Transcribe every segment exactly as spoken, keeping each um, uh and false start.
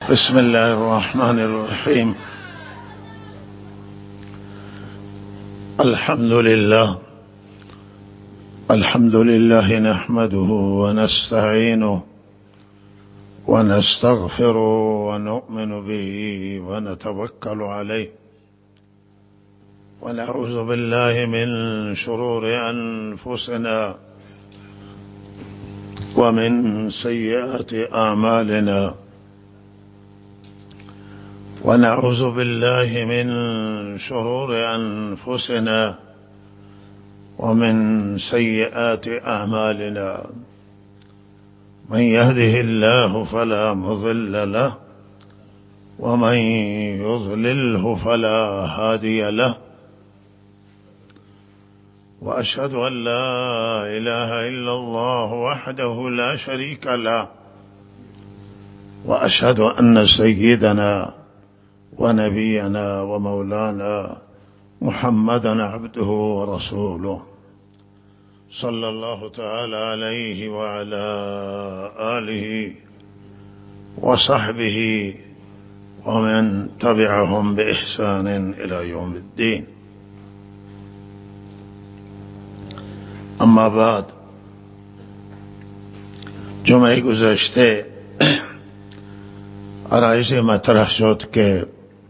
بسم الله الرحمن الرحيم. الحمد لله الحمد لله نحمده ونستعينه ونستغفره ونؤمن به ونتوكل عليه، ونعوذ بالله من شرور أنفسنا ومن سيئات أعمالنا، ونعوذ بالله من شرور أنفسنا ومن سيئات أعمالنا. من يهده الله فلا مضل له ومن يضلله فلا هادي له، وأشهد أن لا إله إلا الله وحده لا شريك له، وأشهد أن سيدنا ونبينا ومولانا محمدا عبده ورسوله، صلى الله تعالى عليه وعلى آله وصحبه ومن تبعهم بإحسان إلى يوم الدين. اما بعد، جمعه گذشته عرایض مطرح شد که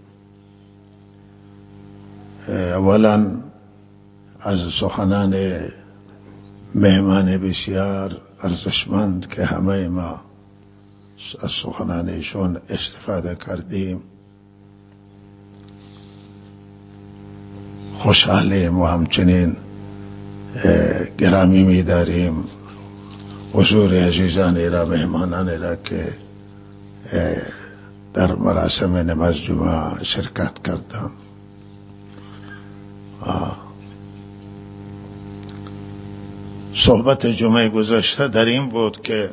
اولا از سخنان مهمان بسیار ارزشمند که همه ما از سخنانشون استفاده کردیم خوشحالیم و همچنین گرامی می داریم حضور عزیزانی را، مهمانانی را که در مراسم نماز جمعه شرکت کردم. صحبت جمعه گذشته در این بود که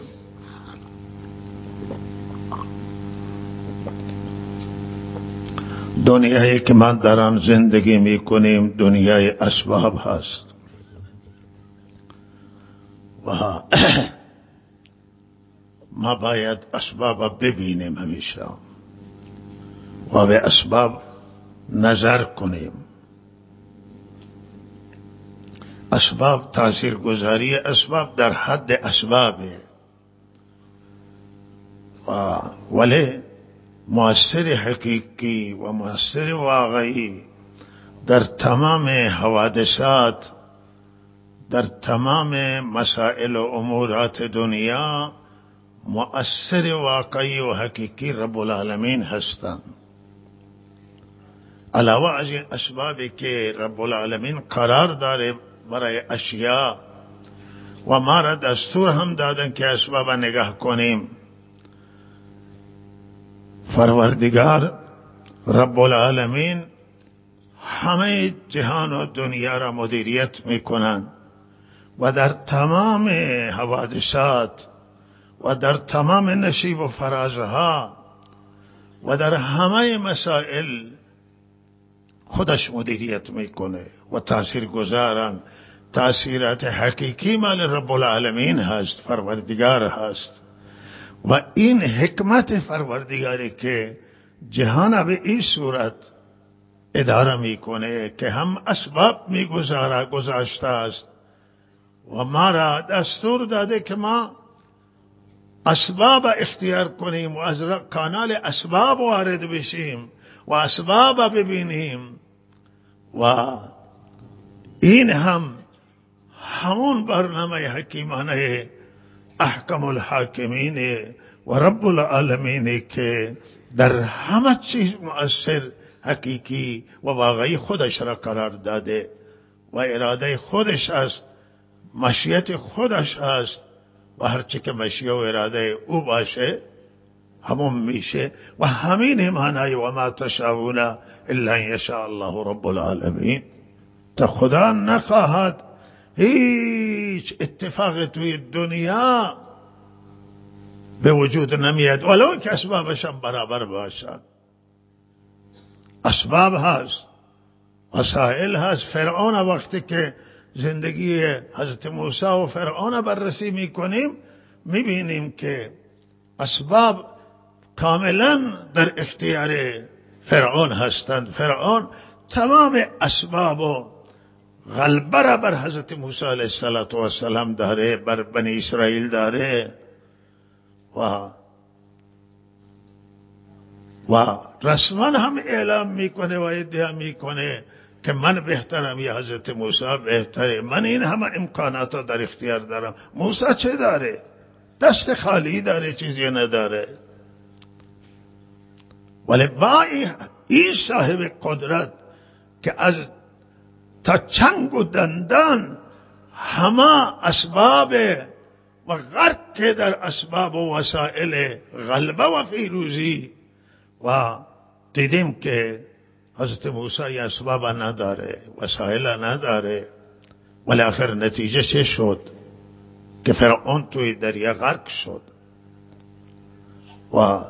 دنیایی که ما در آن زندگی می کنیم دنیای اسباب هست و ما باید اسباب ببینیم همیشه و به اسباب نظر کنیم. اسباب، تاثیرگذاری اسباب در حد اسبابه و ولی مؤثر حقیقی و مؤثر واقعی در تمام حوادثات، در تمام مسائل و امورات دنیا مؤثر واقعی و حقیقی رب العالمین هستند. علاوه از این اسبابی که رب العالمین قرار داره برای اشیاء و ما را دستور هم دادن که اسباب نگاه کنیم، پروردگار رب العالمین همه جهان و دنیا را مدیریت میکنند و در تمام حوادثات و در تمام نشیب و فرازها و در همه مسائل خودش مدیریت میکنه و تأثیر گذارن. تأثیرات حقیقی مال رب العالمین هست، پروردگار هست و این حکمت پروردگاری که جهان به این صورت اداره میکنه که هم اسباب میگذاره گذاشته است و ما را دستور داده که ما اسباب اختیار کنیم و از کانال اسباب وارد بشیم و اسباب ببینیم و این هم همون برنامه حکیمانه احکم الحاکمین و رب العالمین که در همه چیز مؤثر حقیقی و واقعی خودش را قرار داده و اراده خودش است، مشیت خودش است و هرچی که مشیه و اراده او باشه همون میشه و همین معنی و ما تشاءون الا ان یشاء الله رب العالمین. تا خدا نخواهد هیچ اتفاق توی دنیا به وجود نمیاد ولو که اسبابش هم برابر باشد. اسباب هست، وسائل هست. فرعون وقتی که زندگی حضرت موسی و فرعون بررسی میکنیم میبینیم که اسباب کاملا در اختیار فرعون هستند. فرعون تمام اسباب و غلبه را بر حضرت موسی علیه السلام داره، بر بنی اسرائیل داره و و رسما هم اعلام میکنه و ادعا میکنه که من بهترم یا حضرت موسی بهتره، من این همه امکانات در اختیار دارم. موسی چه داره؟ دست خالی داره، چیزی نداره. ولی با این صاحب قدرت که از تا چنگ و دندان همه اسباب و غرق در اسباب و وسائل غلبه و فیروزی، و دیدیم که حضرت موسی اسباب نداره، وسایل نداره، ولی آخر نتیجه چه شد؟ که فرعون توی دریا غرق شد. و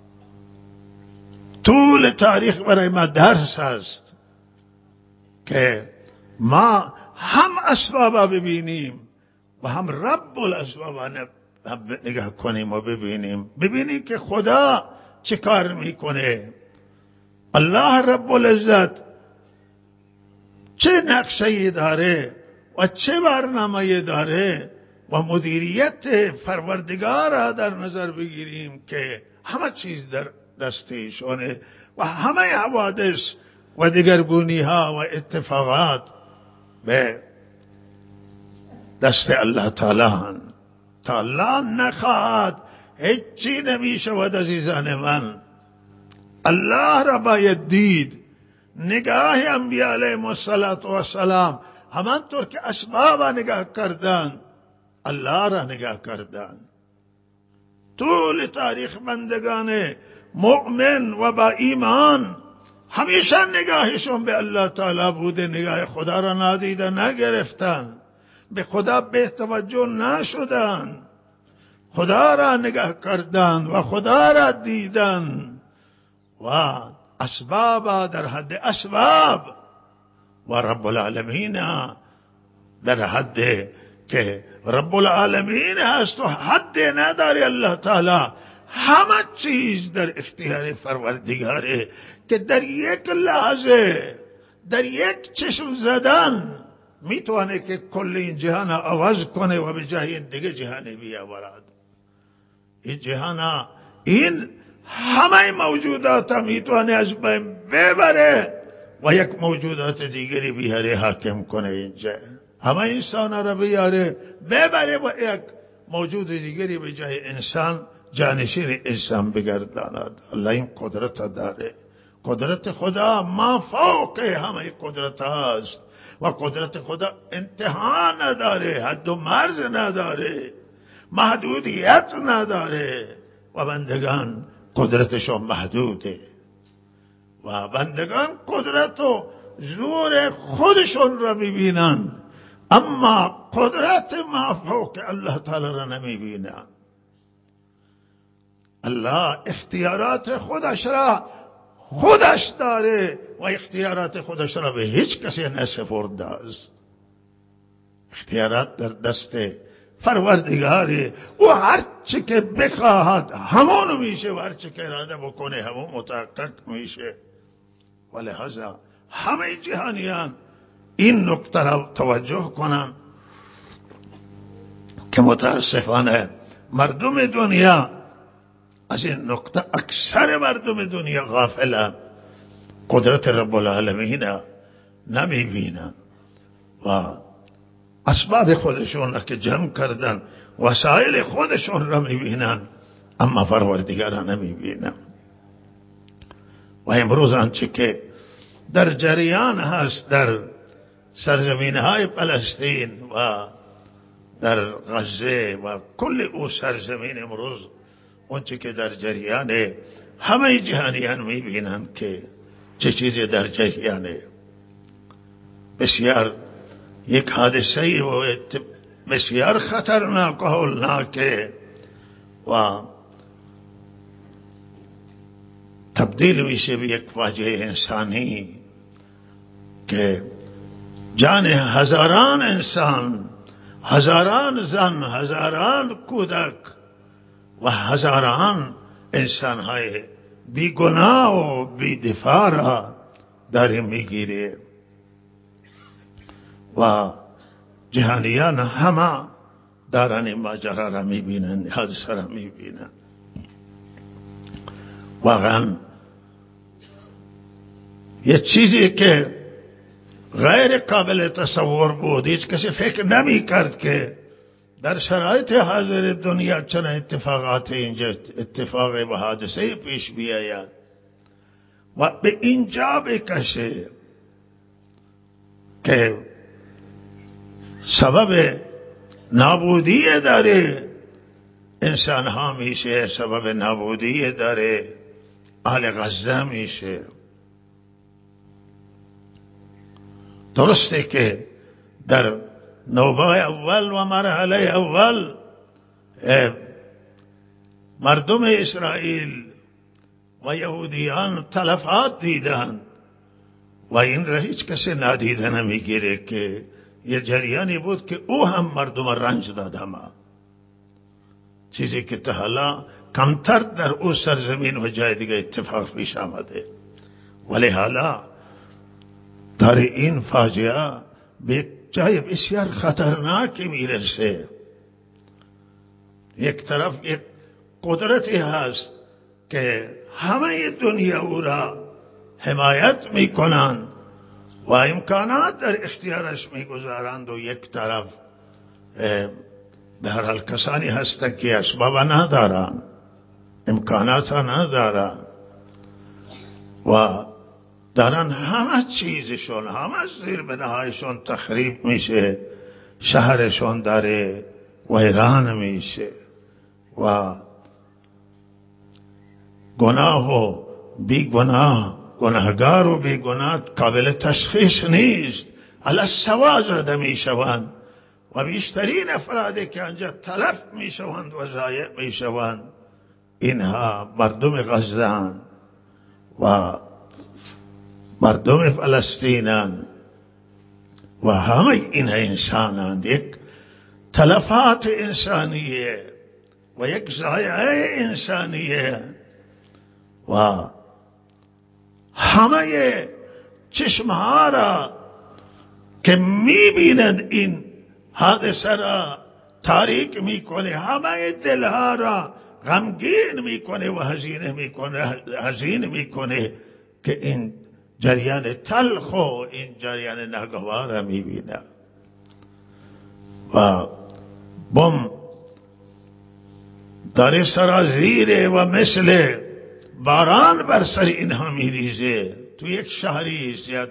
طول تاریخ برای ما درس است که ما هم اسباب ببینیم و هم رب الاسباب نگاه کنیم و ببینیم ببینیم که خدا چه کار میکنه. الله رب العزت چه نقشه‌ای داره و چه برنامه‌ای داره و مدیریت پروردگار را در نظر بگیریم که همه چیز در دستشونه و همه حوادث و دگرگونی ها و اتفاقات به دست الله تعالی هن. تا الله نخواهد هیچی نمی شود عزیزان من. الله را باید دید. نگاه انبیاء علیهم السلام همانطور که اسباب نگاه کردن، الله را نگاه کردن. طول تاریخ بندگان مؤمن و با ایمان همیشه نگاهشون به الله تعالی بوده، نگاه خدا را نادیده نگرفتن، به خدا به توجه نشدن، خدا را نگاه کردن و خدا را دیدن و اسباب در حد اسباب و رب العالمین در حد که رب العالمین هست و حد نداری. الله تعالی همه چیز در اختیار پروردگاره که در یک لحظه در یک چشم زدن میتونه که کل این جهان عوض کنه و به جای این دیگه جهانی بیاورد. این جهان این همه موجودات میتونه از بین ببره و یک موجودات دیگری بیاره حاکم کنه. اینجا همه انسان را بیاره ببره و یک موجود دیگری به جای انسان جانشین انسان بگرداند. الله این قدرت داره. قدرت خدا ما فوق همه قدرت هاست و قدرت خدا انتها نداره، حد و مرز نداره، محدودیت نداره و بندگان قدرتشون محدوده و بندگان قدرت و زور خودشون را میبینن، اما قدرت ما فوق الله تعالی را نمیبینن. الله اختیارات خودش را خودش داره و اختیارات خودش را به هیچ کسی نسپرده است. اختیارات در دست پروردگاره و هر چی که بخواهد همون میشه و هر چی که اراده بکنه همون متحقق میشه. ولهذا همه جهانیان این نکته را توجه کنن که متاسفانه مردم دنیا از این نکته، اکثر مردم دنیا غافلن، قدرت رب العالمین نمیبینن و اسباب خودشون را که جمع کردن وسایل خودشون را میبینن اما پروردگار را نمیبینن. و امروز آنچه که در جریان هست در سرزمین های فلسطین و در غزه و کل او سرزمین، امروز اونچه که در جریان همه جهانیان میبینن که چه چیزی در جریانه. بسیار یک حادثه و بسیار خطرناک و هولناکه و تبدیل میشه به یک فاجعه انسانی که جان هزاران انسان، هزاران زن، هزاران کودک و هزاران انسانهای بیگناه و بیدفاع را داره میگیره و جهانیان همه دارن این ماجرا را میبینن، حادثه را میبینن. واقعا یه چیزی که غیر قابل تصور بود، هیچ کسی فکر نمی کرد که در شرایط حاضر دنیا چنین اتفاقات اینجا اتفاق و حادثه پیش بیاید و به اینجا بکشه که سبب نابودی داره انسان ها میشه، سبب نابودی داره اهل غزه میشه. درسته که در نوبه اول و مرحله اول مردم اسرائیل و یهودیان تلفات دیدند و این را هیچ کسی نادیده نمیگیره که یه جریانی بود که او هم مردم رنج داد، همه چیزی که تا حالا کمتر در او سرزمین و جای دیگه اتفاق پیش آمده، ولی حالا در این فاجعه به جای بسیار خطرناکی میرسه. یک طرف یک قدرتی هست که همه دنیا او را حمایت میکنند و امکانات در اختیارش میگذارند و یک طرف به هر حال کسانی هستند که اسباب ندارند، امکانات ندارند و دارن همه چیزشون، همه زیر بناهایشون تخریب میشه، شهرشون داره ویران میشه و گناه و بی گناه، گناهگار و بی گناه قابل تشخیص نیست، علی السوا زده میشوند و بیشترین افرادی که آنجا تلف میشوند و ضایع میشوند اینها مردم غزه و مردم فلسطینن و همه این انسانند. یک تلفات انسانیه و یک ضایعه انسانیه و همه چشمها را که میبیند این حادثه را تاریک میکنه، همه دلها را غمگین میکنه و حزین میکنه حزین میکنه که این جریان تلخ و این جریان ناگوار را میبینه و بم داره سرازیره و مثل باران بر سر اینها میریزه. تو یک شهری است یا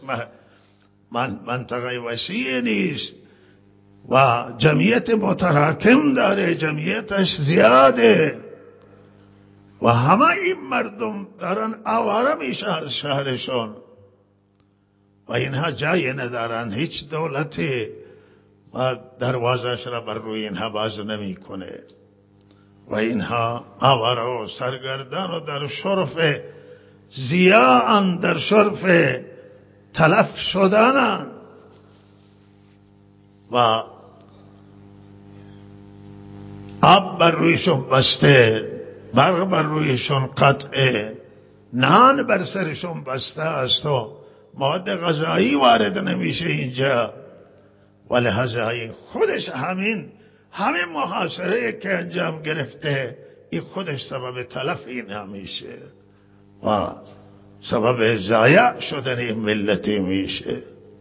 منطقه وسیع نیست و جمعیت متراکم داره، جمعیتش زیاده و همه این مردم دارن آواره میشه از شهرشون و اینها جای ندارن، هیچ دولتی و دروازش را بر روی اینها باز نمی کنه و اینها آواره و سرگردان و در شرف زیان، در شرف تلف شدنن و آب بر رویشون بسته، برق بر رویشون قطعه، نان بر سرشون بسته است و مواد غذایی وارد نمیشه اینجا و لحظه خودش همین همین محاصره که انجام گرفته این خودش سبب تلف این میشه و سبب ضایع شدن این ملتی میشه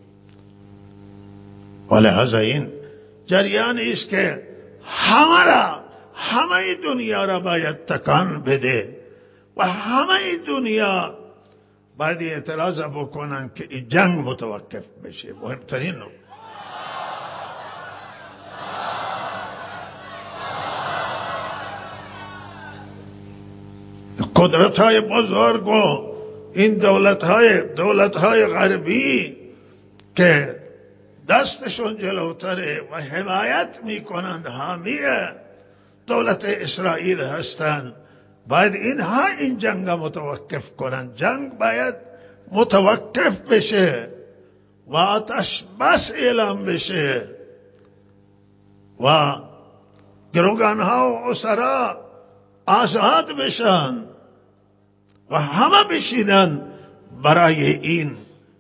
و لحظه این جریانی است که همه را، همه دنیا را باید تکان بده و همه دنیا باید اعتراض بکنن که این جنگ متوقف بشه. مهمترین نکته قدرت های بزرگ و این دولت های دولت های غربی که دستشون جلوتره و حمایت میکنند، حامی دولت اسرائیل هستند، باید اینها این جنگ متوقف کنند. جنگ باید متوقف بشه و آتش بس اعلام بشه و گروگان ها و اسرا آزاد بشن و همه بشینن برای این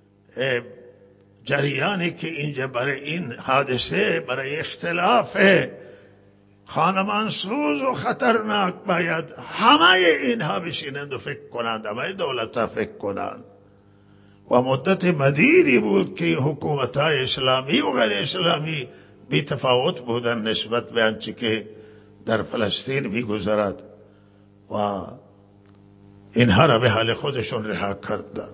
جریانی که اینجا برای این حادثه، برای اختلاف خانمانسوز و خطرناک باید همه اینها بشینند و فکر کنند، همه دولت ها فکر کنند. و مدت مدیدی بود که حکومت های اسلامی و غیر اسلامی بی تفاوت بودن نسبت به آنچه که در فلسطین میگذرد و اینها را به حال خودشون رها کردند.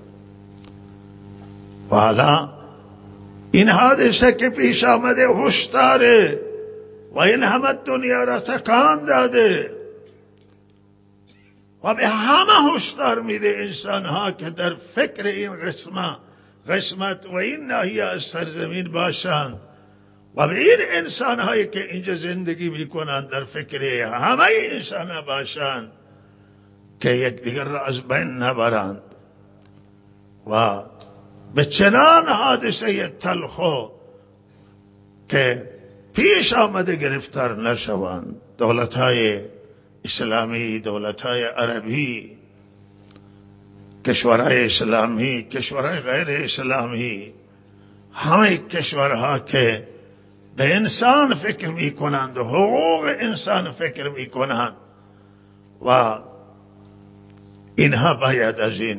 و حالا این حادثه که پیش آمده هشداره و این همه دنیا را تکان داده و به همه هشدار میده انسان ها که در فکر این قسمت قسمت و این ناحیه از سرزمین باشند و به این انسان هایی که اینجا زندگی میکنند در فکر همه انسان ها باشند که یک دیگر را از بین نبرند و به چنان حادثه تلخو که پیش آمده گرفتار نشوند. دولت های اسلامی، دولت های عربی، کشورهای اسلامی، کشورهای غیر اسلامی، همه کشورها که به انسان فکر می کنند و حقوق انسان فکر می کنند و اینها باید از این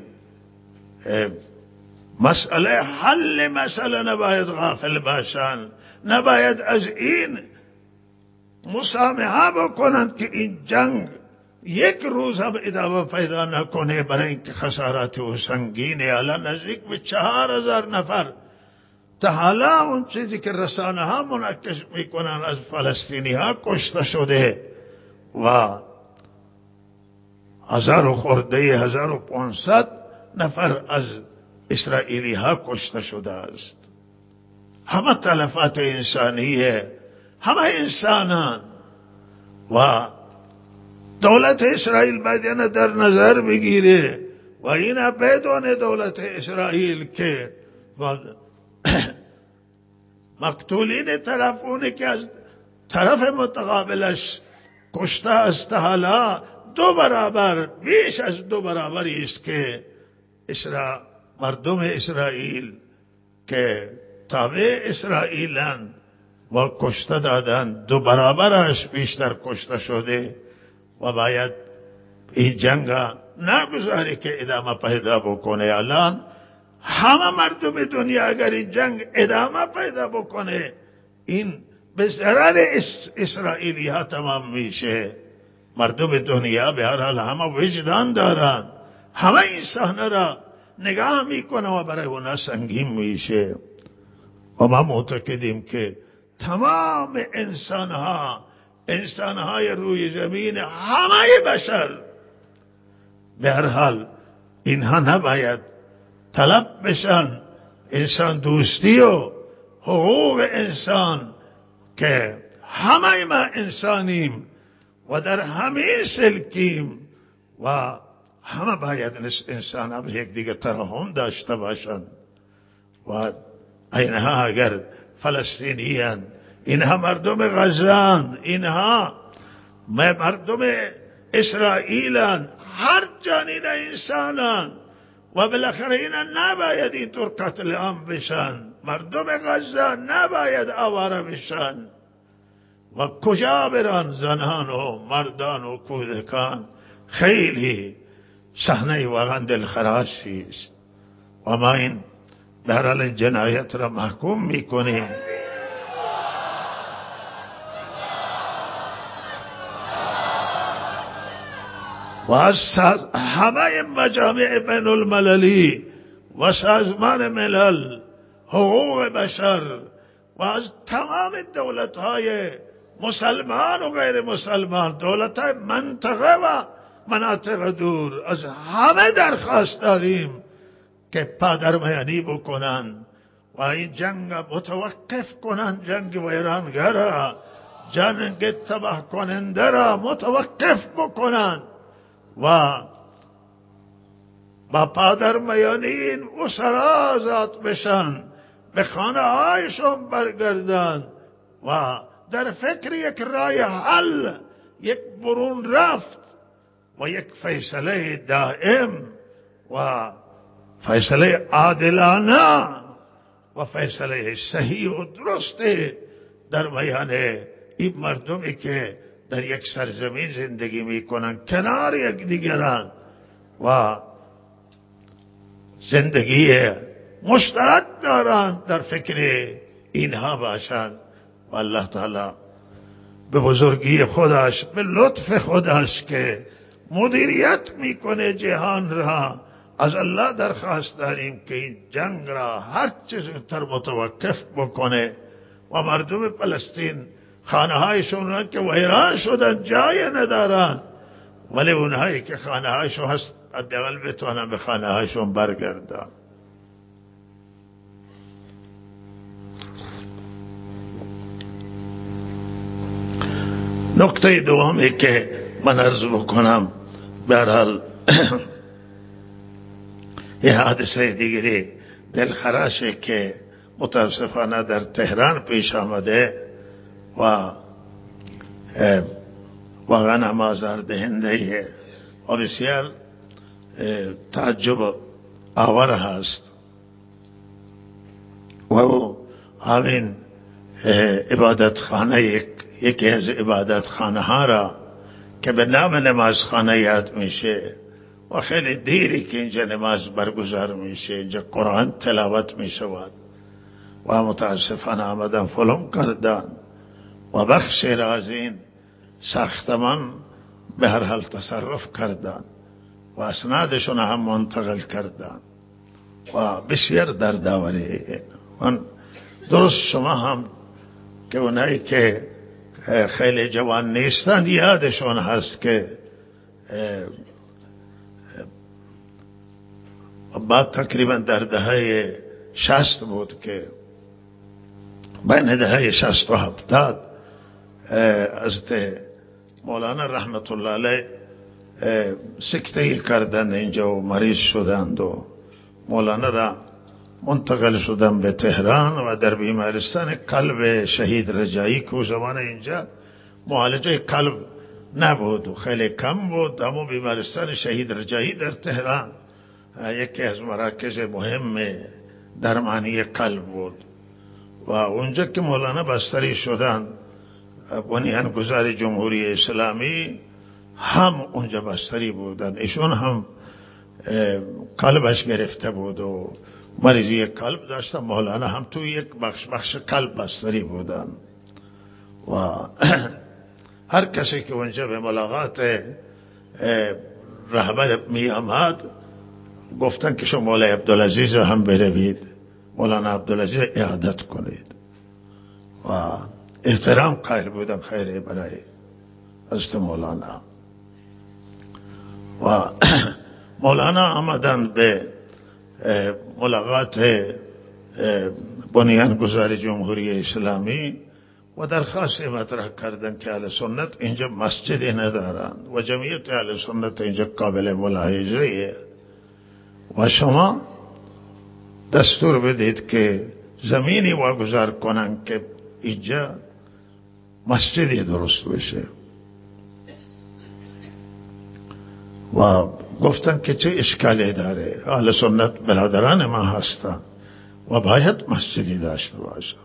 مسئله حل مسئله نباید غافل باشند، نباید از این مسامحه بکنند که این جنگ یک روز هم ادامه پیدا نکنه، برای اینکه خسارات و سنگینه. الان نزدیک به چهار هزار نفر تا حالا اون چیزی که رسانه ها منعکس میکنن از فلسطینی ها کشته شده و هزار و خورده هزار و پانصد نفر از اسرائیلی ها کشته شده است. همه تلفات انسانیه، همه انسانان و دولت اسرائیل باید اینه در نظر بگیره و اینه بدون دولت اسرائیل که مقتولین طرف اونه که از طرف متقابلش کشته است حالا دو برابر، بیش از دو برابری است که اسرا مردم اسرائیل که تابع اسرائیلند و کشته دادن، دو برابرش بیشتر کشته شده و باید این جنگ نگذاری که ادامه پیدا بکنه. الان همه مردم دنیا اگر این جنگ ادامه پیدا بکنه این به ضرر اسرائیلی ها تمام میشه. مردم دنیا به هر حال همه وجدان دارن، همه این صحنه را نگاه میکنه و برای اونا سنگین میشه و ما معتقدیم که تمام انسان ها، انسان های روی زمین، همه بشر به هر حال اینها نباید طلب بشن انسان دوستی و حقوق انسان که همه ما انسانیم و در همه سلکیم و همه باید انسان ها به یک دیگه ترحم داشته باشند و اینها اگر فلسطینیان، اینها مردم غزان، اینها مردم اسرائیلان، هر جانین انسانان و بالاخره اینا نباید اینطور قتل عام بشن. مردم غزه نباید آواره بشن و کجا برن زنان و مردان و کودکان. خیلی صحنه واقعا دلخراشی است و ما این در حال جنایت را محکوم میکنیم. و از همه مجامع بین المللی و سازمان ملل حقوق بشر و از تمام دولت های مسلمان و غیر مسلمان، دولت های منطقه و مناطق دور، از همه درخواست داریم که پادرمیانی بکنن و این جنگ متوقف کنن، جنگ ویرانگر، جنگ تباه کننده را متوقف بکنن و با پادرمیانین اسرا آزاد بشن، به خانه هایشون برگردن و در فکر یک رای حل، یک برون رفت و یک فیصله دائم و فیصله عادلانه و فیصله صحیح و درسته در بیان این مردمی که در یک سرزمین زندگی میکنن کنار یک دیگران و زندگی مشترک دارند در فکر اینها باشند و الله تعالی به بزرگی خودش به لطف خودش که مدیریت میکنه جهان را از الله درخواست داریم که این جنگ را هر چه زودتر متوقف بکنه و مردم فلسطین خانه هایشون را که ویران شدن جای ندارن ولی اونهایی که خانه هایشون هست حداقل بتونن به خانه هایشون برگردن. نکته دومی که من عرض بکنم به هر حال یه حادثه دیگری دلخراشه که متاسفانه در تهران پیش آمده و واقعا هم آزاردهنده و بسیار تعجب آور هست و او همین عبادت خانه یک یکی از عبادت خانه ها را که به نام نماز خانه یاد میشه و خیلی دیری که اینجا نماز برگزار میشه، اینجا قرآن تلاوت میشود و متاسفانه آمدن فلم کردن و بخش را از این ساختمان به هر حال تصرف کردن و اسنادشون هم منتقل کردن و بسیار دردآوری. من درست شما هم که اونایی که خیلی جوان نیستند یادشون هست که بعد تقریبا در دهه شصت بود که بین دهه شصت و هفتاد حضرت مولانا رحمت الله علیه سکته کردند اینجا و مریض شدند و مولانا را منتقل شدن به تهران و در بیمارستان قلب شهید رجایی که زمان اینجا معالجه قلب نبود و خیلی کم بود، اما بیمارستان شهید رجایی در تهران یکی از مراکز مهم درمانی قلب بود و اونجا که مولانا بستری شدن بنیانگذار جمهوری اسلامی هم اونجا بستری بودند، ایشون هم قلبش گرفته بود و مریضی قلب داشتن، مولانا هم توی یک بخش بخش قلب بستری بودن و هر کسی که اونجا به ملاقات رهبر می آمد گفتن که شما مولای عبدالعزیز هم بروید، مولانا عبدالعزیز اعادت کنید و احترام قائل بودن خیلی برای حضرت مولانا و مولانا آمدن به ملاقات بنیانگذار جمهوری اسلامی و درخواست مطرح کردن که اهل سنت اینجا مسجدی ندارند و جمعیت اهل سنت اینجا قابل ملاحظه و شما دستور بدید که زمینی واگذار کنن که اینجا مسجدی درست بشه و گفتن که چه اشکالی داره، اهل سنت برادران ما هستن و باید مسجدی داشته باشه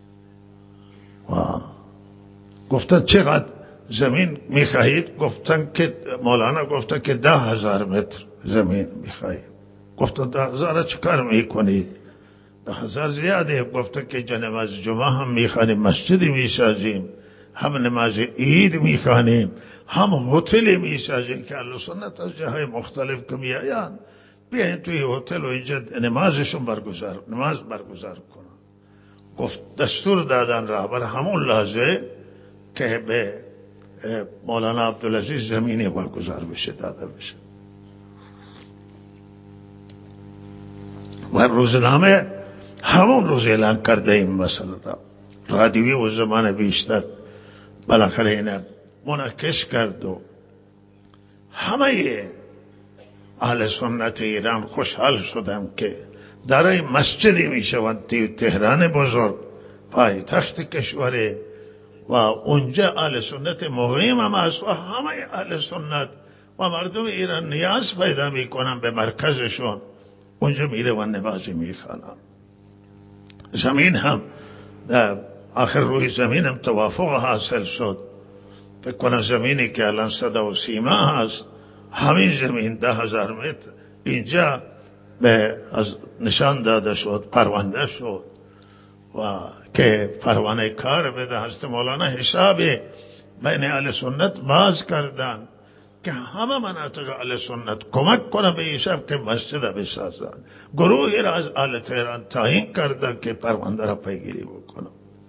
و گفتن چقدر زمین میخواهید؟ گفتن که مولانا گفتن که ده هزار متر زمین میخواهید. گفتن ده هزار چه کار میکنید؟ ده هزار زیاده. گفتن که جا نماز جمعه هم میخوانیم، مسجدی میسازیم، هم نماز عید میخوانیم، هم هتلی میسازیم که اهل سنت از جاهای مختلف که میآیند بیاین توی هتل و اینجا نمازشون برگزار نماز برگزار کنن. گفت دستور دادن رهبر همون لحظه که به مولانا عبدالعزیز زمینی واگذار بشه داده بشه و روزنامه همون روز اعلان کرده این مسئله را. رادیوی و زمان بیشتر بالاخره اینه منعکس کرد و همه اهل سنت ایران خوشحال شدن که دارای مسجدی می شوند تهران بزرگ پایتخت کشوره و اونجا اهل سنت مقیم هم است و همه اهل سنت و مردم ایران نیاز پیدا میکنن به مرکزشون، اونجا میره و نمازی میخوانن. زمین هم آخر روی زمین هم توافق حاصل شد. فکر کنم زمینی که الان صدا و سیما هست، همین زمین ده هزار متر اینجا به از نشان داده شد، پرونده شد و که پروانه کار بده. هست مولانا حساب بین اهل سنت باز کردن که همه مناطق اهل سنت کمک کنه به این شب که مسجد بسازن. گروهی را از اهل تهران تعیین کردن که پرونده را پیگیری بکنه.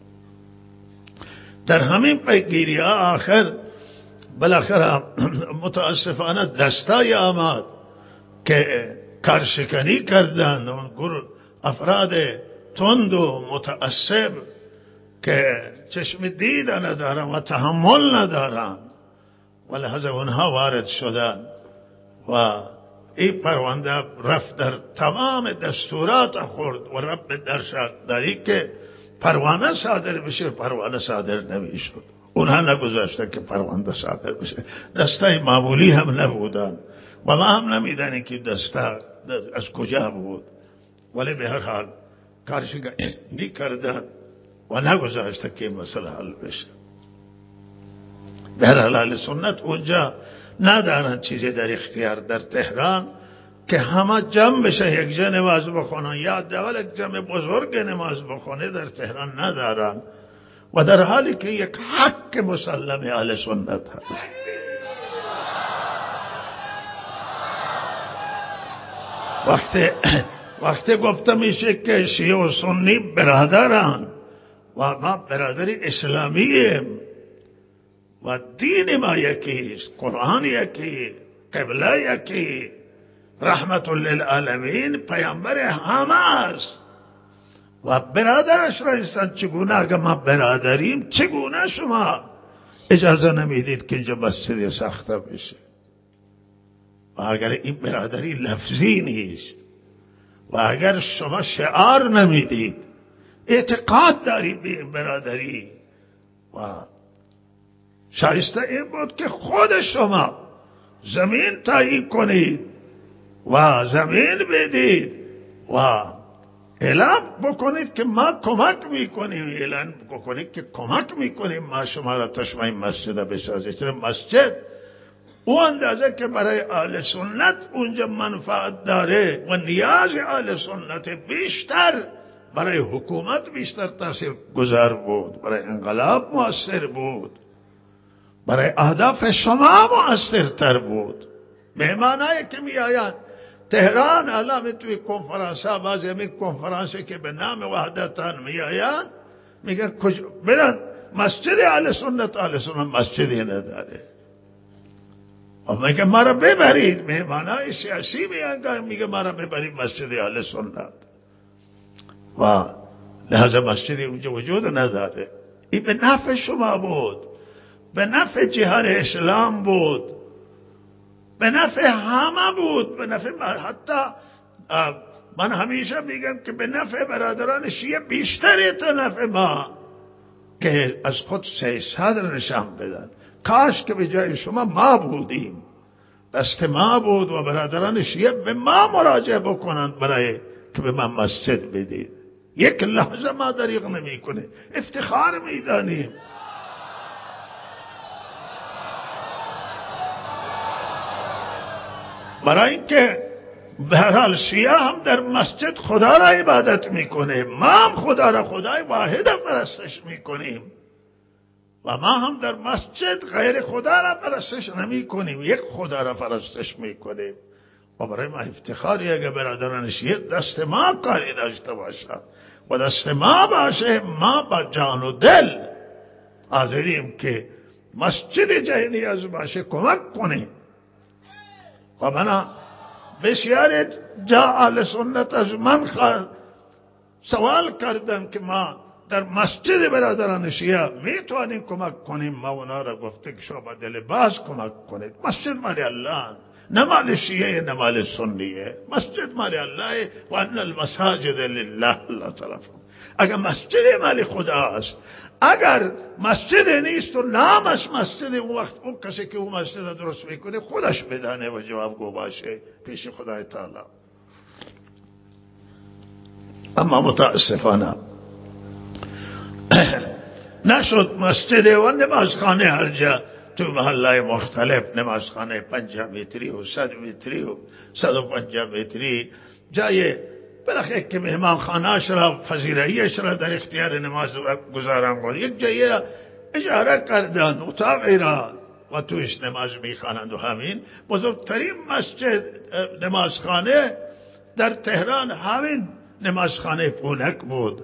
در همین پیگیری ها آخر بالاخره متاسفانه دستای آمد که کارشکنی کردن. اون گروه افراد تند و متعصب که چشم دید ندارن و تحمل ندارن و لحظه اونها وارد شدن و این پرونده رفت در تمام دستورات خورد و رب در شرط داری که پروانه صادر بشه، پروانه صادر نمیشد. اونها نگذاشتن که پرونده صادر بشه. دستای معمولی هم نبودن و ما هم نمیدانیم که دستا از کجا بود، ولی به هر حال کارشکنی کردن و نگذاشتن که مسئله حل بشه. به هر حال اهل سنت اونجا ندارن چیزی در اختیار در تهران که همه جمع بشه یک جا نماز بخونن یا دول یک جمع بزرگ نماز بخونه در تهران ندارن و در حالی که یک حق مسلم اهل سنت هست. وقتی وقتی گفته میشه که شیعه و سنی برادران و ما برادری اسلامیم و دین ما یکیست، قرآن یکی، قبله یکی، رحمت للعالمین، پیامبر همه است و برادرش را انسان چگونه اگر ما برادریم چگونه شما اجازه نمیدید که اینجا مسجد ساخته بشه؟ و اگر این برادری لفظی نیست و اگر شما شعار نمیدید، اعتقاد دارید به این برادری و شایسته این بود که خود شما زمین تعیین کنید و زمین بدید و اعلام بکنید که ما کمک میکنیم، اعلام بکنید که کمک میکنیم ما شما را تشمع مسجد بسازید. چرا مسجد اون اندازه که برای اهل سنت اونجا منفعت داره و نیاز اهل سنت بیشتر برای حکومت بیشتر تاثیر گذار بود، برای انقلاب مؤثر بود، برای اهداف شما مؤثرتر بود. مهمانایی که می آیند تهران الان توی کنفرانس ها، بعضی همین کنفرانسی که به نام وحدتان می آیند میگن برن مسجد اهل سنت، اهل سنت مسجدی نداره و میگه ما را ببرید. مهمانای سیاسی میان میگه ما را ببرید مسجد اهل سنت و لحظه مسجدی اونجا وجود نداره. این به نفع شما بود، به نفع جهان اسلام بود، به نفع همه بود، به نفع حتی من همیشه میگم که به نفع برادران شیعه بیشتری تا نفع ما که از خود سه صدر نشان بدن. کاش که به جای شما ما بودیم، دست ما بود و برادران شیعه به ما مراجعه بکنند برای که به من مسجد بدید. یک لحظه ما دریغ نمی کنه، افتخار میدانیم. برای اینکه به هر حال شیعه هم در مسجد خدا را عبادت میکنه، ما هم خدا را خدای واحد پرستش میکنیم و ما هم در مسجد غیر خدا را پرستش نمی کنیم، یک خدا را پرستش میکنیم و برای ما افتخاری اگر برادران شیعه دست ما کاری داشته باشد و دست ما باشه، ما با جان و دل حاضریم که مسجد جای نیاز باشه کمک کنیم. و من بسیار جا اهل سنت از من سوال کردم که ما در مسجد برادران شیعه میتوانیم کمک کنیم. ما اونا را گفته که شما با دل باز کمک کنید. مسجد مال الله، نه مال شیعه نه مال سنیه. مسجد مال الله و ان المساجد لله. الله تعالی اگر مسجد مال خدا است، اگر مسجد نیست و نامش مسجد، اون وقت اون کسی که اون مسجد درست میکنه خودش بدانه و جوابگو باشه پیش خدای تعالی. اما متاسفانه نشد مسجد و نمازخانه هر جا تو محله مختلف، نمازخانه پنجاه متری و صد متری و صد و پنجاه متری، جای بالاخره که مهمان خانه‌اش را فضیله‌ایش را در اختیار نماز گذاران کنند، یک جایی را اجاره کردند اتاقی را و توش نماز میخوانند. و همین بزرگترین مسجد نمازخانه در تهران همین نمازخانه پونک بود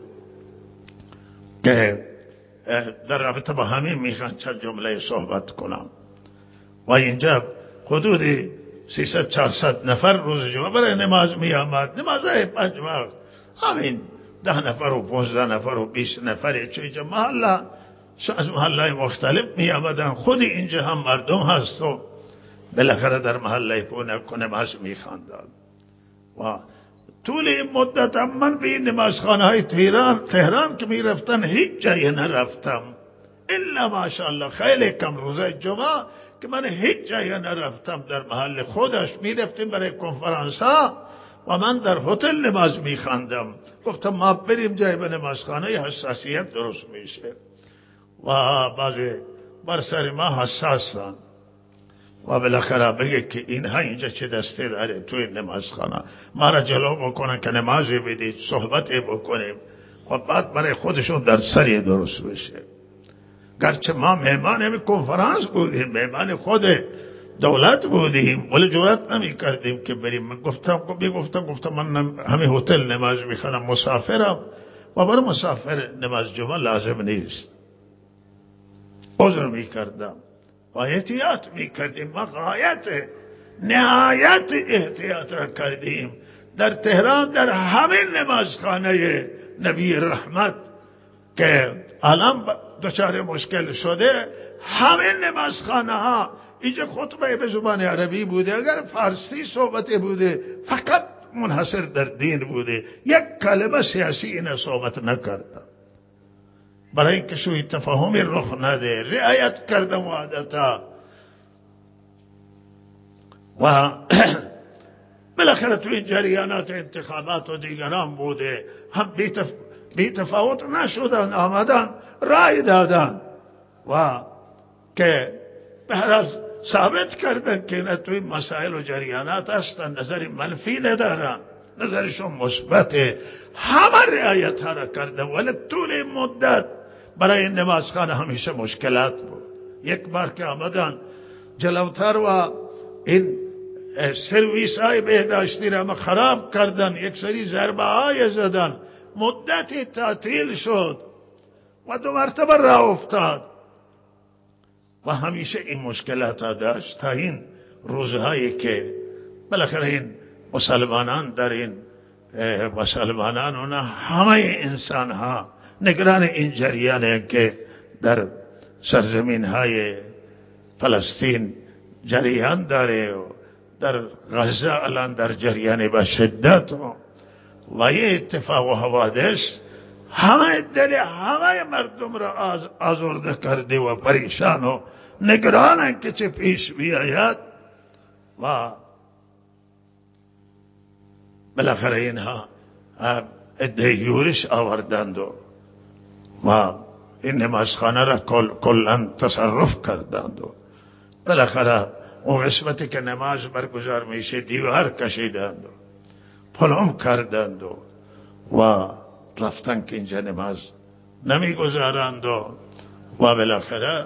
که در رابطه با همین میخوان چند جمله صحبت کنم. و اینجا حدود سیصد چهارصد نفر روز جمعه برای نماز می آمد، نمازهای پنج وقت، همین ده نفر و پونزده نفر و بیست نفر چه اینجا محله از محله مختلف می آمدن. خود اینجا هم مردم هست و بالاخره در محله پونک نماز می خواندند. و طول این مدت هم من به این نمازخانه های تهران تهران که می رفتن هیچ جایی نرفتم الا ماشاءالله خیلی کم روزه جمعه که من هیچ جایی نرفتم. در محل خودش می رفتیم برای کنفرانس ها و من در هتل نماز می خواندم. گفتم ما بریم جای به نمازخانه حساسیت درست میشه و بعضی بر سر ما حساسن و بالاخره بگه که اینها اینجا چه دسته داره توی نمازخانه، ما را جلو بکنن که نمازی بدید صحبتی بکنیم و بعد برای خودشون در سری درست بشه. گرچه ما مهمان همین کنفرانس بودیم، مهمان خود دولت بودیم، ولی جرأت نمی کردیم که بریم. من گفتم گفتم گفتم من همین هتل نماز میخوانم، مسافرم و برای مسافر نماز جمعه لازم نیست. عذر میکردم و احتیاط میکردیم. ما غایت نهایت احتیاط را کردیم. در تهران در همین نمازخانه نبی رحمت که الان دچار مشکل شده، همین نمازخانه ها اینجا خطبه به زبان عربی بوده، اگر فارسی صحبت بوده فقط منحصر در دین بوده، یک کلمه سیاسی اینا صحبت نکردن برای اینکه سوء تفاهمی رخ نده. رعایت کردم عادتا و بالاخره تو این جریانات انتخابات و دیگران بوده، هم بی تفاوت نشدن، آمدن رای دادن و که به هر حال ثابت کردن که اینا توی مسائل و جریانات هستن، نظری منفی ندارن، نظرشون مثبته، همه رعایت ها را کردن. ولی طول این مدت برای نمازخانه همیشه مشکلات بود. یک بار که آمدن جلوتر و این سرویس های بهداشتی را ما خراب کردن، یک سری ضربه های زدن، مدتی تعطیل شد و دو مرتبه راه افتاد و همیشه این مشکلات ها داشت تا این روزهایی که بالاخره این مسلمانان در این مسلمانان و نه همه انسان ها نگران این جریانه که در سرزمین های فلسطین جریان داره و در غزه الان در جریان به شدت و و یه اتفاق و حوادث همه دل همه مردم را آز آزرده کرده و پریشان و نگرانن که چه پیش بیاید و بالاخره اینها عده یورش آوردند و و این نمازخانه را کل کلا تصرف کردند و بالاخره اون قسمتی که نماز برگزار میشه دیوار کشیدند و پلم کردند و و رفتن که اینجا نماز نمیگذارند و و بالاخره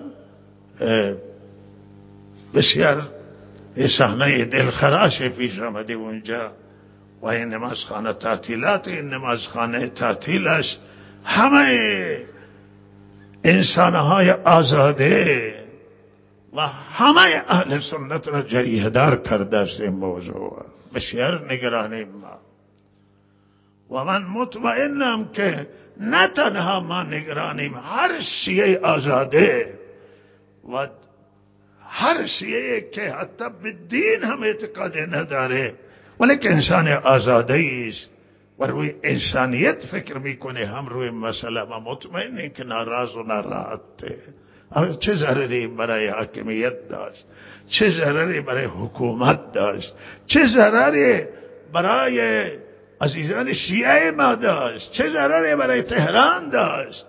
بسیار صحنه دلخراش پیش آمده اونجا و این نمازخانه تعطیلات، این نمازخانه تعطیلش همه انسانهای آزاده و همه اهل سنت را جریه دار کرده است. این موضوع بسیار نگرانیم ما و من مطمئنم که نه تنها ما نگرانیم، هر شیعه آزاده و هر شیعه که حتی به دین هم اعتقاد نداره ولی که انسان آزاده است و روی انسانیت فکر میکنه هم روی مسئله و مطمئنه که ناراض و ناراحته. چه ضرری برای حاکمیت داشت، چه ضرری برای حکومت داشت، چه ضرری برای عزیزان شیعه ما داشت، چه ضرری برای تهران داشت.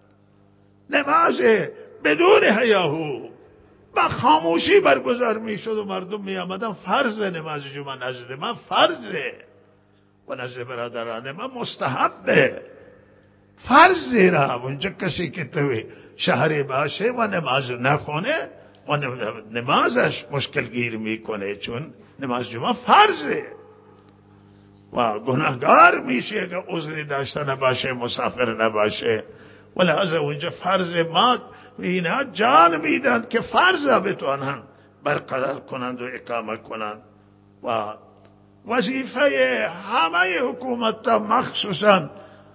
نماز بدون هیاهو با خاموشی برگزار میشد و مردم می آمدن. فرض نماز جمعه نزد من فرضه و نزد برادران من مستحبه. فرضی را اونجا کسی که توی شهری باشه و نماز نخونه و نمازش مشکل گیر میکنه، چون نماز جمعه فرضه و گناهگار میشه اگر عذری داشته نباشه، مسافر نباشه. و لحظه اونجا فرض ما اینا جان میدن که فرض بتوانن برقرار کنند و اقامه کنند. و وظیفه همه حکومت مخصوصا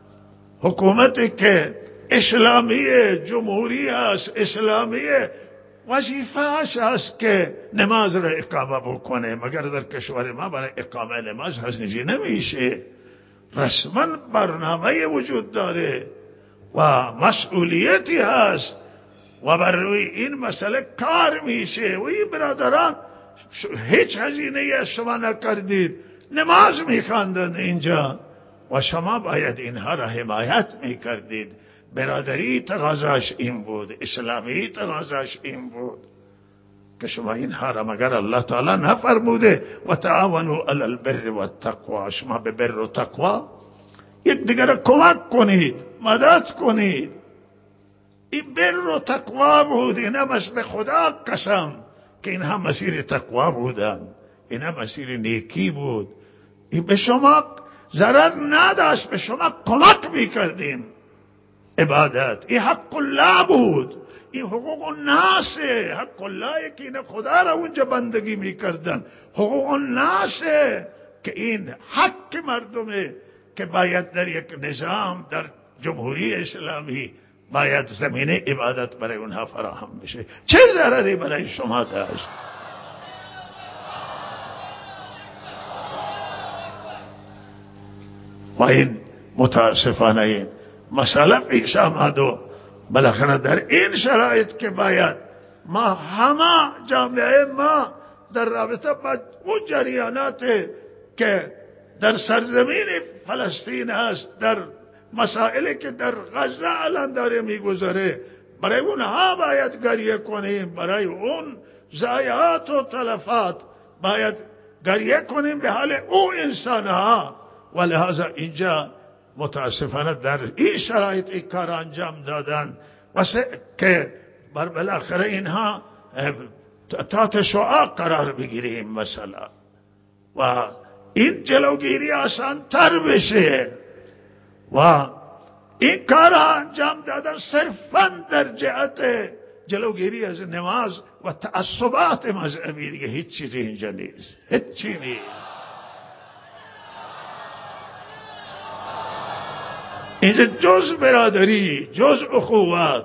حکومتی که اسلامی جمهوری است، اسلامی، وظیفه‌اش است که نماز را اقامه بکنه. مگر در کشور ما برای اقامه نماز هزینه نمیشه، رسما برنامه وجود داره و مسئولیتی هست و بر روی این مسئله کار میشه. و این برادران هیچ هزینه از شما نکردید، نماز میخواندند اینجا و شما باید اینها را حمایت میکردید. برادری تقاضاش این بود، اسلامی تقاضاش این بود که شما اینها را، مگر الله تعالی نفرموده و تعاونوا علی البر و التقوا، شما به بر و تقوا یک دیگر را کمک کنید، مدد کنید. این بر و تقوا بود. اینا به خدا قسم که اینها مسیر تقوا بودن، اینا مسیر نیکی بود. این به شما ضرر نداشت، به شما کمک میکردیم. عبادت این حق الله بود، این حقوق الناس. حق الله که این خدا را اونجا بندگی میکردن، حقوق الناس که این حق مردمه که باید در یک نظام، در جمهوری اسلامی باید زمینه عبادت برای اونها فراهم بشه. چه ضرری برای شما داشت؟ و این متاسفانه این مسئله پیش آمد و بالاخره در این شرایط که باید ما همه جامعه ما در رابطه با اون جریانات که در سرزمین فلسطین هست، در مسائلی که در غزه الان داره میگذره، برای اونها باید گریه کنیم، برای اون ضایعات و تلفات باید گریه کنیم به حال او انسانها. و لحاظا اینجا متاسفانه در این شرایط این کار انجام دادن و که بر بالاخره اینها تحت شعاع قرار بگیریم مثلا و این جلوگیری آسان تر بشه. و این کار انجام دادن صرفا در جهت جلوگیری از نماز و تعصبات مذهبی، دیگه هیچ چیزی اینجا نیست، هیچ چیزی نیست. اینجا جز برادری، جز اخوت،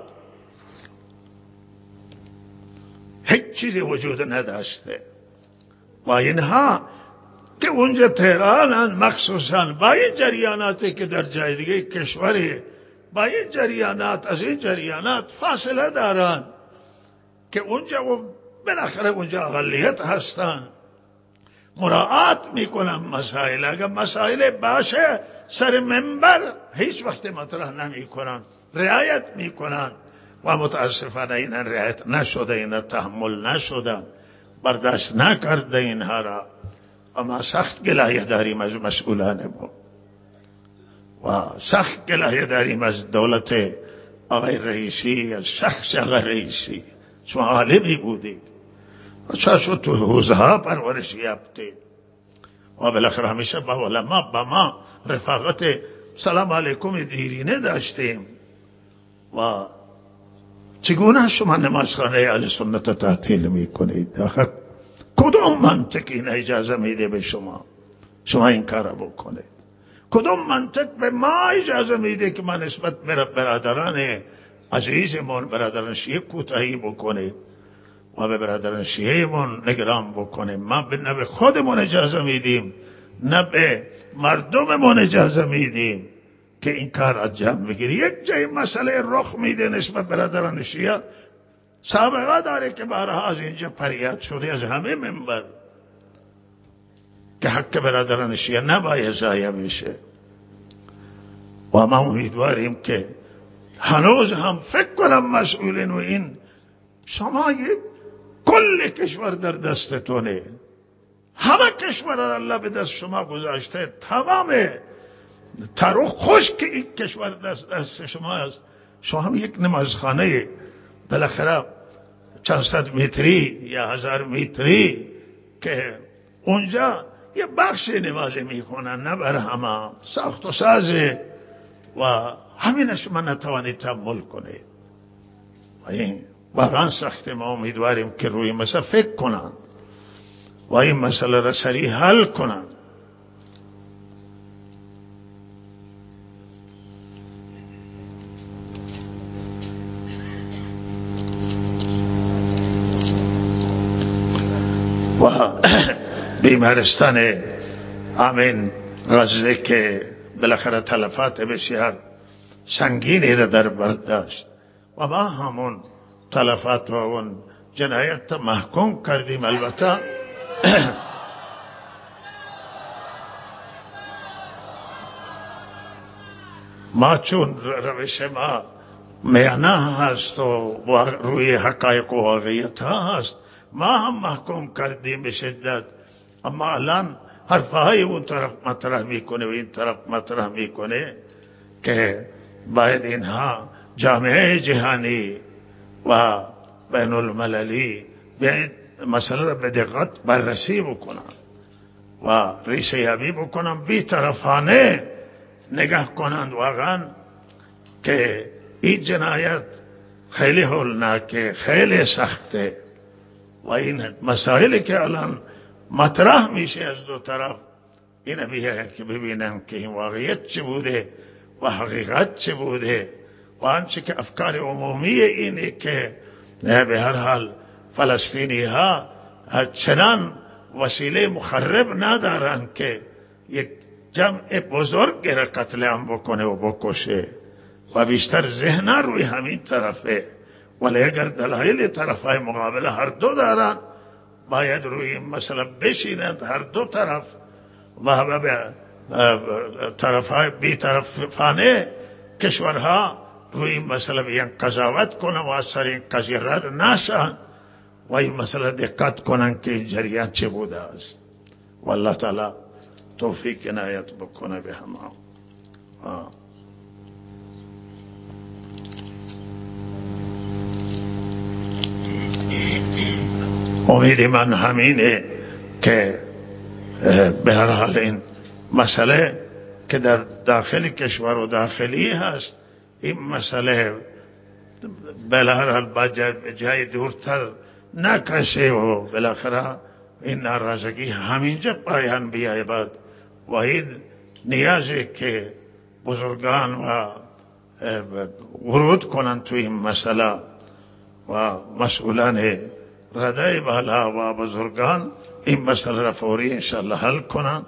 هیچ چیزی وجود نداشته. و اینها که اونجا تهرانن مخصوصا با این جریاناتی که در جای دیگه کشوری با این جریانات از این جریانات فاصله دارن که اونجا و بالاخره اونجا اقلیت هستن، مراعات میکنن مسائل. اگر مسائل باشه سر منبر هیچ وقت مطرح نمیکنن، رعایت میکنن و متاسفانه این رعایت نشده، این تحمل نشدن، برداشت نکرده اینها را. اما سخت گلایه داریم از مسئولان ما و سخت گلایه داریم از دولت آقای رئیسی، از شخص آقای رئیسی. شما عالمی بودید و چه شد تو حوزه ها پرورش یافتید و بالاخره همیشه با علما با ما رفاقت سلام علیکم دیرینه داشتیم. و چگونه شما نمازخانه اهل سنت تعطیل میکنید؟ آخه کدوم منطق این اجازه میده به شما شما این کار بکنید؟ کدوم منطق به ما اجازه میده که ما نسبت به برادران عزیزمون، برادران شیعه کوتاهی بکنیم و به برادران شیعهمون نگران بکنیم؟ ما نه به خودمون اجازه میدیم، نه به مردممون اجازه میدیم که این کار انجام بگیری. یک جای مسئله رخ میده نسبت برادران شیعه، سابقه داره که بارها از اینجا فریاد شده از همه منبر که حق برادران شیعه نباید ضایع بشه و ما امیدواریم که هنوز هم فکر کنم مسئولین و این شما یک کل کشور در دستتونه، همه کشور را الله به دست شما گذاشته، تمام تاریخ خوش که این کشور دست دست شما است. شما هم یک نمازخانه بالاخره چند صد متری یا هزار متری که اونجا یه بخش نماز میخونن، نه بر همه ساخت و سازه و همین شما نتوانید تحمل کنید و این واقعا سخت. ما امیدواریم که روی مسئله فکر کنن و این مسئله را سریع حل کنن. و بیمارستان آمین غزه که بالاخره تلفات بسیار سنگینی را در بر داشت و ما همون تلفات و اون جنایت محکوم کردیم. البته ما چون روش ما میانه هست و روی حقایق و واقعیت ها هست، ما هم محکوم کردیم به شدت، اما الان حرفهای اون طرف مطرح میکنه و این طرف مطرح میکنه که باید اینها جامعه جهانی و بین المللی به مسئله را به دقت بررسی بکنن و ریشه یابی بکنن، بی طرفانه نگاه کنند واقعا که این جنایت خیلی هولناکه، خیلی سخته و این مسائلی که الان مطرح میشه از دو طرف این بیه که ببینم که این واقعیت چه بوده و حقیقت چه بوده و آنچه که افکار عمومی اینه که به هر حال فلسطینی ها چنان وسیله مخرب ندارن که یک جمع بزرگ را قتل عام بکنه و بکشه و بیشتر ذهن روی همین طرفه، ولی اگر دلایل طرفای مقابل هر دو دارن باید روی این مسئله بشینند هر دو طرف و به طرفای بی طرفانه کشورها روی این مسئله بیان قضاوت کنن و از سر این قضیه رد نشن و این مسئله دقت کنن که این جریان چه بوده است. والله تعالی توفیق عنایت بکنه به همه. امید من همینه که به هر حال این مسئله که در داخل کشور و داخلی هست، این مسئله بالاخره با جای دورتر نکشه و بالاخره این ناراضگی همینجا پایان بیاید و این نیازی که بزرگان و ورود کنند تو این مسئله و مسئولان ردای بالا و بزرگان این مسئله را فوری انشاءالله حل کنند.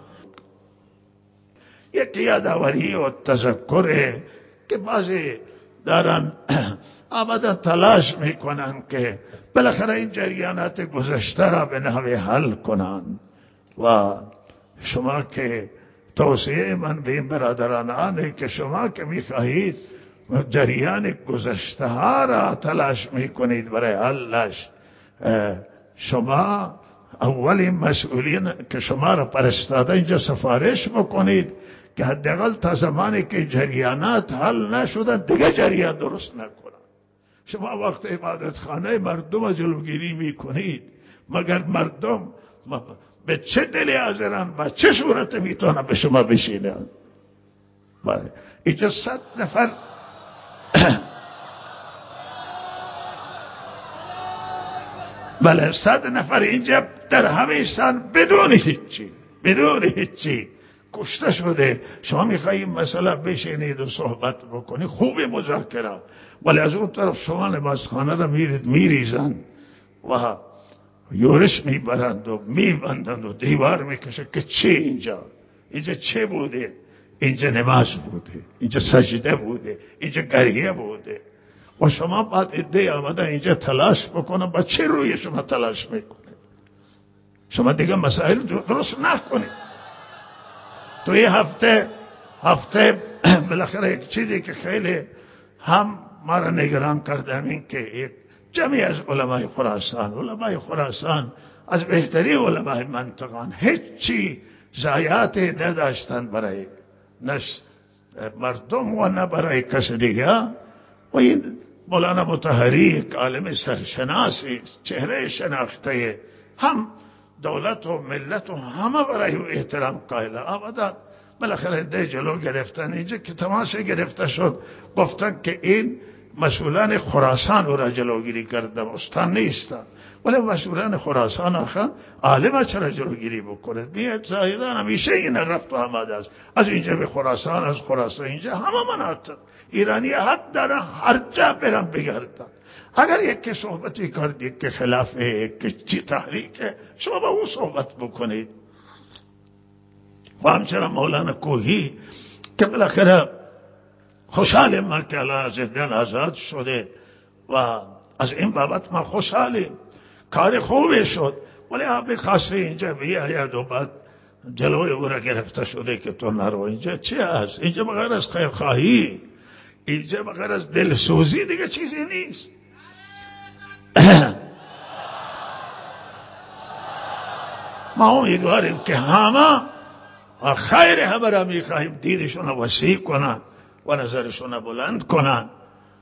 یک یادآوری و تذکر که بعضی دارن ابدا تلاش میکنن که بالاخره این جریانات گذشته را به نحوی حل کنند و شما که توصیه من به این برادران آنه که شما که میخواهید جریان گذشته ها را تلاش میکنید برای حلش، شما اولی مسئولین که شما را فرستاده اینجا سفارش بکنید که حداقل تا زمانی که جریانات حل نشدن دیگه جریان درست نکنن. شما وقت عبادت خانه مردم جلوگیری میکنید، مگر مردم به چه دلی حاضرن و چه صورت میتونن به شما بشینن؟ اینجا صد نفر بله صد نفر اینجا در همه سن بدون هیچی بدون هیچی کشته شده. شما میخواهید مسئله بشینید و صحبت بکنید، خوب مذاکره، ولی از اون طرف شما نمازخانه را میرید میریزن و یورش میبرند و میبندند و دیوار میکشه که چی اینجا اینجا چه بوده؟ اینجا نماز بوده، اینجا سجده بوده، اینجا گریه بوده. و شما بعد ایده آمده اینجا تلاش بکنه، با چه روی شما تلاش میکنه؟ شما دیگه مسائل درست نکنید. توی هفته هفته بالاخره یک چیزی که خیلی هم ما را نگران کرده این که یک جمعی از علمای خراسان علمای خراسان از بهترین علمای منطقان هیچی ضایعات نداشتن برای نش مردم و نه برای کس دیگه. و این مولانا مطهری یک عالم سرشناسی، چهره شناخته، هم دولت و ملت و همه برای او احترام قائل آمدن. بالاخره ده جلو گرفتن، اینجا که تماس گرفته شد گفتن که این مسئولان خراسان او را جلوگیری کرده، استان نیستن. ولی مسئولان خراسان آخه عالم چرا جلوگیری بکنه؟ میاد زاهدان همیشه این رفت و آمده است، از اینجا به خراسان، از خراسان اینجا، همه مناطق ایرانی حق دارن هر جا برن بگردن. اگر یکی صحبتی کردید که خلافه، که چی تحریکه، شما با او صحبت بکنید. و همچنان مولانا کوهی که بالاخره خوشحال ما که الله از زندان آزاد شده و از این بابت ما خوشحالیم، کار خوبی شد. ولی آبی خاصه اینجا بیاید و بعد جلوی او را گرفته شده که تو نرو. اینجا چی هست؟ اینجا بغیر از خیرخواهی، اینجا بغیر از دلسوزی دیگه چیزی نیست. ما امیدواریم که همه خیر همه را میخواهیم دیدشون وسیع کنن و نظرشون بلند کنن.